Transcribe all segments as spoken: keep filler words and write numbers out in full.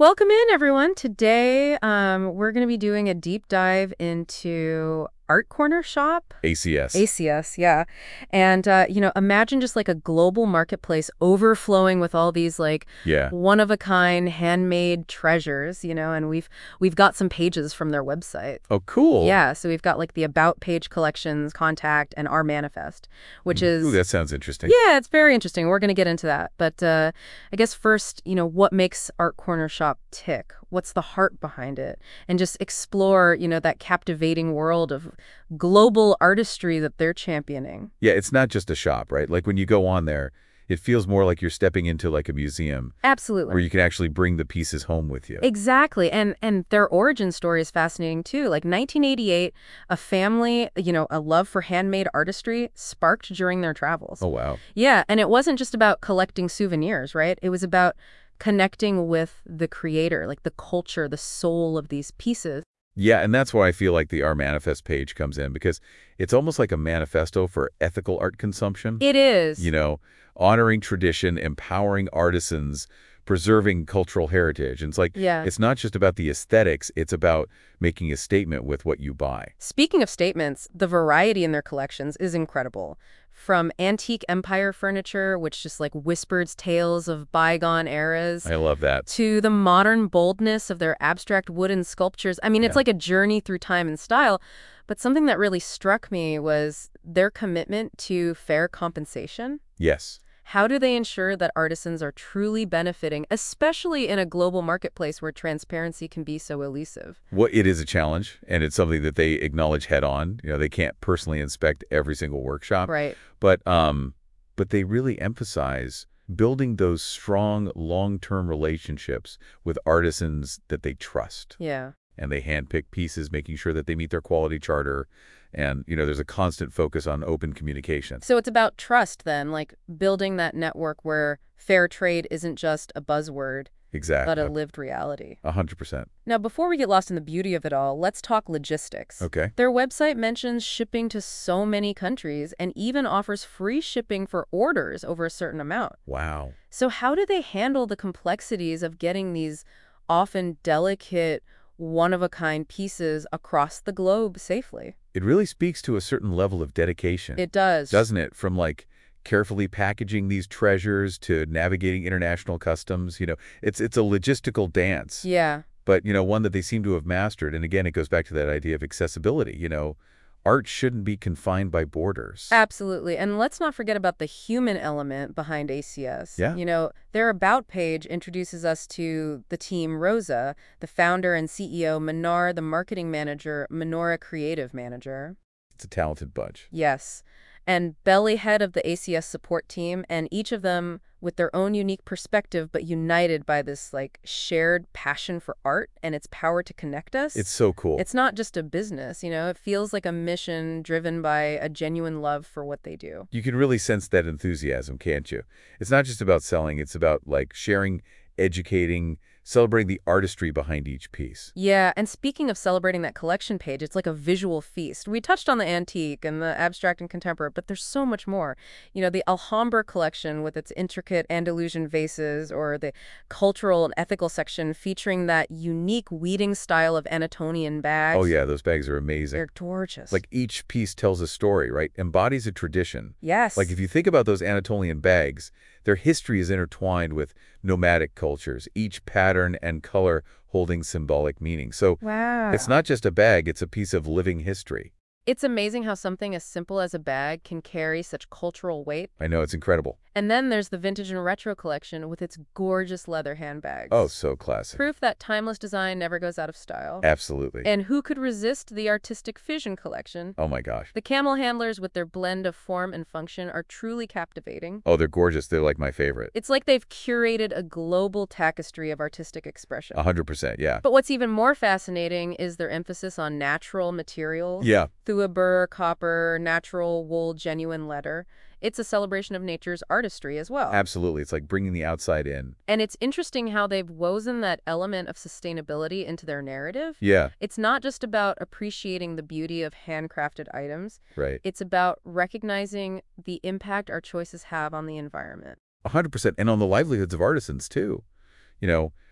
Welcome in, everyone. Today, um, we're going to be doing a deep dive into Art Corner Shop. A C S. A C S, yeah. And, uh, you know, imagine just like a global marketplace overflowing with all these like Yeah. one-of-a-kind handmade treasures, you know, and we've we've got some pages from their website. Oh, cool. Yeah, so we've got like the About page, collections, contact, and our manifest, which Ooh, is that sounds interesting. yeah, it's very interesting. We're going to get into that. But uh, I guess first, you know, what makes Art Corner Shop tick? What's the heart behind it? And just explore, you know, that captivating world of global artistry that they're championing. Yeah, it's not just a shop, right? Like when you go on there, it feels more like you're stepping into like a museum Absolutely. where you can actually bring the pieces home with you. Exactly. And and their origin story is fascinating too. Like nineteen eighty-eight, a family, you know, a love for handmade artistry sparked during their travels. Oh, wow. Yeah, and it wasn't just about collecting souvenirs, right? It was about connecting with the creator, like the culture, the soul of these pieces. Yeah, and that's why I feel like the Our Manifest page comes in, because it's almost like a manifesto for ethical art consumption. It is. You know, honoring tradition, empowering artisans, preserving cultural heritage. And it's like, Yeah. it's not just about the aesthetics, it's about making a statement with what you buy. Speaking of statements, the variety in their collections is incredible. From antique empire furniture, which just like whispers tales of bygone eras, I love that. to the modern boldness of their abstract wooden sculptures. I mean, it's Yeah. like a journey through time and style. But something that really struck me was their commitment to fair compensation. Yes. How do they ensure that artisans are truly benefiting, especially in a global marketplace where transparency can be so elusive? Well, it is a challenge, and it's something that they acknowledge head on. You know, they can't personally inspect every single workshop, Right. but um, but they really emphasize building those strong, long-term relationships with artisans that they trust. Yeah. And they handpick pieces, making sure that they meet their quality charter. And, you know, there's a constant focus on open communication. So it's about trust then, like building that network where fair trade isn't just a buzzword, Exactly. but a lived reality. A hundred percent. Now, before we get lost in the beauty of it all, let's talk logistics. Okay. Their website mentions shipping to so many countries and even offers free shipping for orders over a certain amount. Wow. So how do they handle the complexities of getting these often delicate, one-of-a-kind pieces across the globe safely? It really speaks to a certain level of dedication. It does. Doesn't it? From like carefully packaging these treasures to navigating international customs. You know, it's it's a logistical dance, Yeah. but, you know, one that they seem to have mastered. And again, it goes back to that idea of accessibility. You know, art shouldn't be confined by borders. Absolutely. And let's not forget about the human element behind A C S. Yeah. You know, their About page introduces us to the team Rosa, the founder and C E O, Manar, the marketing manager, Menorah creative manager. It's a talented bunch. Yes. And Belly, head of the A C S support team, and each of them with their own unique perspective, but united by this like shared passion for art and its power to connect us. It's so cool. It's not just a business, you know, it feels like a mission driven by a genuine love for what they do. You can really sense that enthusiasm, can't you? It's not just about selling. It's about like sharing, educating, celebrating the artistry behind each piece. Yeah, and speaking of celebrating that collection page, it's like a visual feast. We touched on the antique and the abstract and contemporary, but there's so much more. You know, the Alhambra collection with its intricate Andalusian vases, or the cultural and ethical section featuring that unique weeding style of Anatolian bags. Oh, yeah, those bags are amazing. They're gorgeous. Like each piece tells a story, right? Embodies a tradition. Yes. Like if you think about those Anatolian bags, their history is intertwined with nomadic cultures, each pattern and color holding symbolic meaning. So wow. it's not just a bag, it's a piece of living history. It's amazing how something as simple as a bag can carry such cultural weight. I know, it's incredible. And then there's the Vintage and Retro collection with its gorgeous leather handbags. Oh, so classic. Proof that timeless design never goes out of style. Absolutely. And who could resist the Artistic Fission collection? Oh my gosh. The camel handlers with their blend of form and function are truly captivating. Oh, they're gorgeous. They're like my favorite. It's like they've curated a global tapestry of artistic expression. A hundred percent, yeah. But what's even more fascinating is their emphasis on natural materials. Yeah. Thua burr, copper, natural wool, genuine leather. It's a celebration of nature's artistry as well. Absolutely. It's like bringing the outside in. And it's interesting how they've woven that element of sustainability into their narrative. Yeah. It's not just about appreciating the beauty of handcrafted items. Right. It's about recognizing the impact our choices have on the environment. A hundred percent. And on the livelihoods of artisans, too. You know,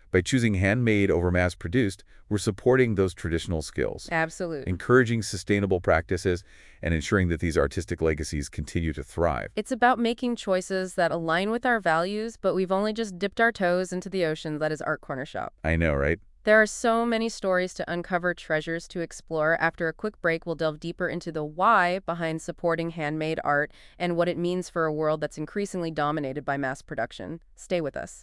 By choosing handmade over mass-produced, we're supporting those traditional skills, Absolutely. encouraging sustainable practices, and ensuring that these artistic legacies continue to thrive. It's about making choices that align with our values, but we've only just dipped our toes into the ocean that is Art Corner Shop. I know, right? There are so many stories to uncover, treasures to explore. After a quick break, we'll delve deeper into the why behind supporting handmade art and what it means for a world that's increasingly dominated by mass production. Stay with us.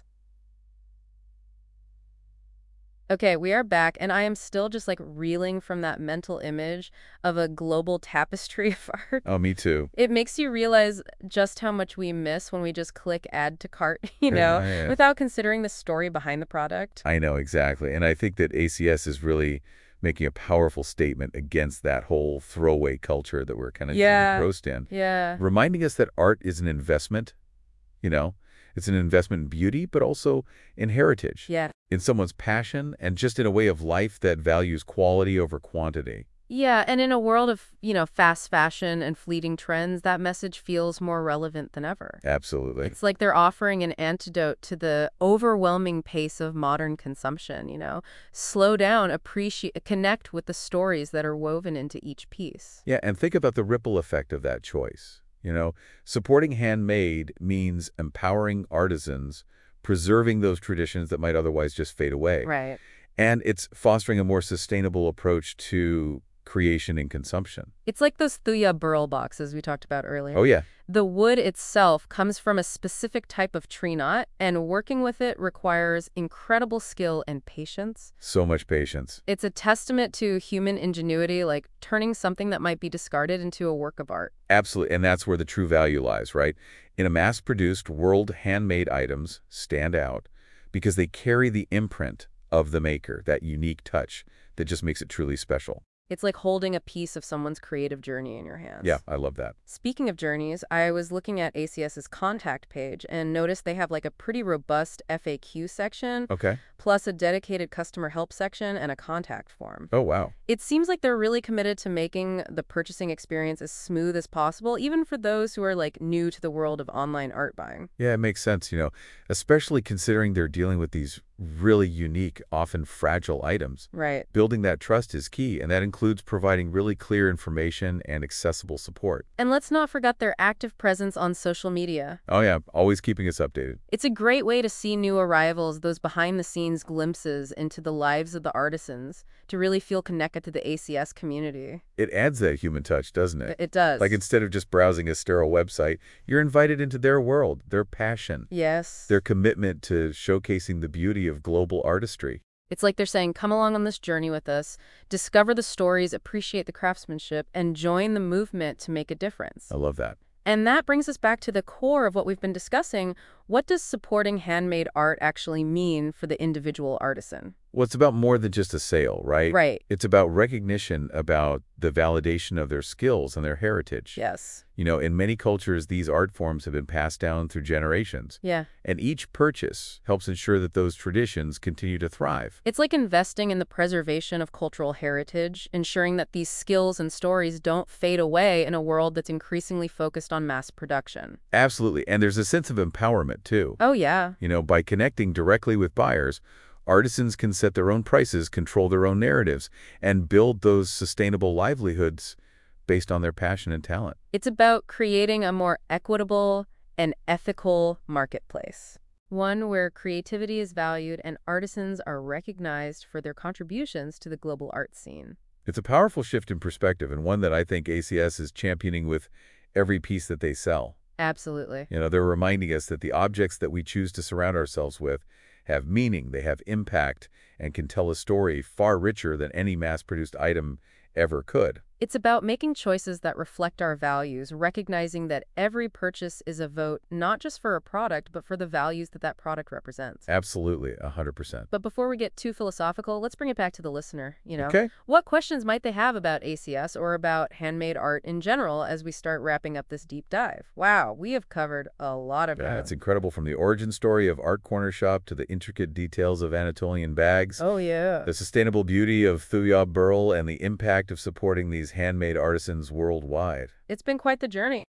Okay, we are back, and I am still just like reeling from that mental image of a global tapestry of art. Oh, me too. It makes you realize just how much we miss when we just click add to cart, you know, Yeah. without considering the story behind the product. I know, exactly. And I think that A C S is really making a powerful statement against that whole throwaway culture that we're kind of Yeah. engrossed in, Yeah. reminding us that art is an investment, you know? It's an investment in beauty, but also in heritage, Yeah. in someone's passion, and just in a way of life that values quality over quantity. Yeah, and in a world of, you know, fast fashion and fleeting trends, that message feels more relevant than ever. Absolutely. It's like they're offering an antidote to the overwhelming pace of modern consumption, you know? Slow down, appreciate, connect with the stories that are woven into each piece. Yeah, and think about the ripple effect of that choice. You know, supporting handmade means empowering artisans, preserving those traditions that might otherwise just fade away. Right. And it's fostering a more sustainable approach to creation and consumption. It's like those Thuya burl boxes we talked about earlier. Oh, yeah. The wood itself comes from a specific type of tree knot, and working with it requires incredible skill and patience. So much patience. It's a testament to human ingenuity, like turning something that might be discarded into a work of art. Absolutely. And that's where the true value lies, right? In a mass-produced world, handmade items stand out because they carry the imprint of the maker, that unique touch that just makes it truly special. It's like holding a piece of someone's creative journey in your hands. Yeah, I love that. Speaking of journeys, I was looking at ACS's contact page and noticed they have like a pretty robust F A Q section, Okay. plus a dedicated customer help section and a contact form. Oh, wow. It seems like they're really committed to making the purchasing experience as smooth as possible, even for those who are like new to the world of online art buying. Yeah, it makes sense, you know, especially considering they're dealing with these really unique, often fragile items. Right. Building that trust is key, and that includes providing really clear information and accessible support. And let's not forget their active presence on social media. Oh, yeah, always keeping us updated. It's a great way to see new arrivals, those behind-the-scenes glimpses into the lives of the artisans, to really feel connected to the A C S community. It adds that human touch, doesn't it? It does. Like instead of just browsing a sterile website, you're invited into their world, their passion, Yes. their commitment to showcasing the beauty of global artistry. It's like they're saying, come along on this journey with us, discover the stories, appreciate the craftsmanship, and join the movement to make a difference. I love that. And that brings us back to the core of what we've been discussing. What does supporting handmade art actually mean for the individual artisan? Well, it's about more than just a sale, right? Right. It's about recognition about the validation of their skills and their heritage. Yes. You know, in many cultures, these art forms have been passed down through generations. Yeah. And each purchase helps ensure that those traditions continue to thrive. It's like investing in the preservation of cultural heritage, ensuring that these skills and stories don't fade away in a world that's increasingly focused on mass production. Absolutely. And there's a sense of empowerment, too. Oh, yeah. You know, by connecting directly with buyers, artisans can set their own prices, control their own narratives, and build those sustainable livelihoods based on their passion and talent. It's about creating a more equitable and ethical marketplace, one where creativity is valued and artisans are recognized for their contributions to the global art scene. It's a powerful shift in perspective, and one that I think A C S is championing with every piece that they sell. Absolutely. You know, they're reminding us that the objects that we choose to surround ourselves with have meaning, they have impact, and can tell a story far richer than any mass-produced item ever could. It's about making choices that reflect our values, recognizing that every purchase is a vote, not just for a product, but for the values that that product represents. Absolutely, one hundred percent. But before we get too philosophical, let's bring it back to the listener, you know. Okay. What questions might they have about A C S or about handmade art in general as we start wrapping up this deep dive? Wow, we have covered a lot of Yeah, ground. it's incredible, from the origin story of Art Corner Shop to the intricate details of Anatolian bags, Oh, yeah. the sustainable beauty of Thuya burl, and the impact of supporting these handmade artisans worldwide. It's been quite the journey.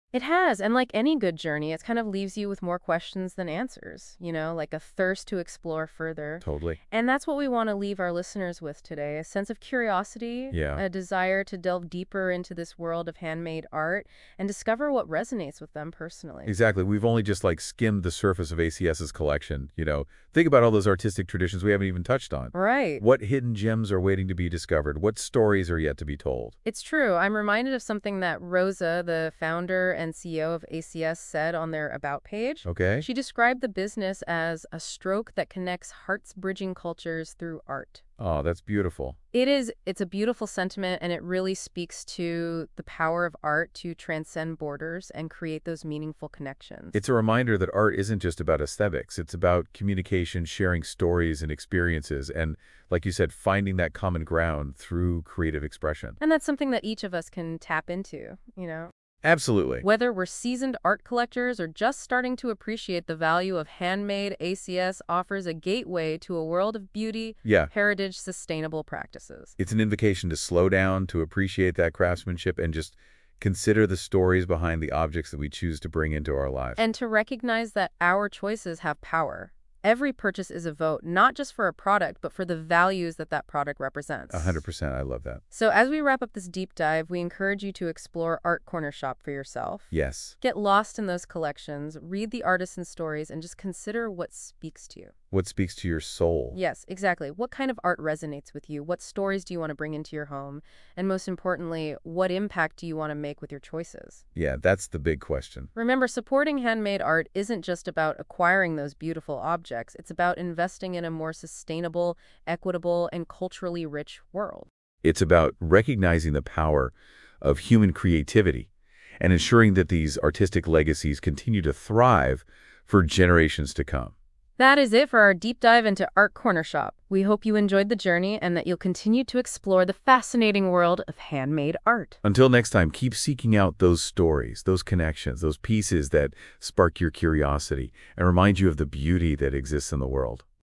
It has, and like any good journey, it kind of leaves you with more questions than answers, you know, like a thirst to explore further. Totally. And that's what we want to leave our listeners with today, a sense of curiosity, Yeah. a desire to delve deeper into this world of handmade art and discover what resonates with them personally. Exactly. We've only just like skimmed the surface of ACS's collection. You know, think about all those artistic traditions we haven't even touched on. Right. What hidden gems are waiting to be discovered? What stories are yet to be told? It's true. I'm reminded of something that Rosa, the founder and C E O of A C S, said on their About page. Okay. She described the business as a stroke that connects hearts bridging cultures through art. Oh, that's beautiful. It is, it's a beautiful sentiment, and it really speaks to the power of art to transcend borders and create those meaningful connections. It's a reminder that art isn't just about aesthetics. It's about communication, sharing stories and experiences, and, like you said, finding that common ground through creative expression. And that's something that each of us can tap into, you know? Absolutely. Whether we're seasoned art collectors or just starting to appreciate the value of handmade, A C S offers a gateway to a world of beauty, Yeah. heritage, sustainable practices. It's an invitation to slow down, to appreciate that craftsmanship, and just consider the stories behind the objects that we choose to bring into our lives. And to recognize that our choices have power. Every purchase is a vote, not just for a product, but for the values that that product represents. A hundred percent. I love that. So as we wrap up this deep dive, we encourage you to explore Art Corner Shop for yourself. Yes. Get lost in those collections, read the artisan stories, and just consider what speaks to you. What speaks to your soul? Yes, exactly. What kind of art resonates with you? What stories do you want to bring into your home? And most importantly, what impact do you want to make with your choices? Yeah, that's the big question. Remember, supporting handmade art isn't just about acquiring those beautiful objects. It's about investing in a more sustainable, equitable, and culturally rich world. It's about recognizing the power of human creativity and ensuring that these artistic legacies continue to thrive for generations to come. That is it for our deep dive into Art Corner Shop. We hope you enjoyed the journey and that you'll continue to explore the fascinating world of handmade art. Until next time, keep seeking out those stories, those connections, those pieces that spark your curiosity and remind you of the beauty that exists in the world.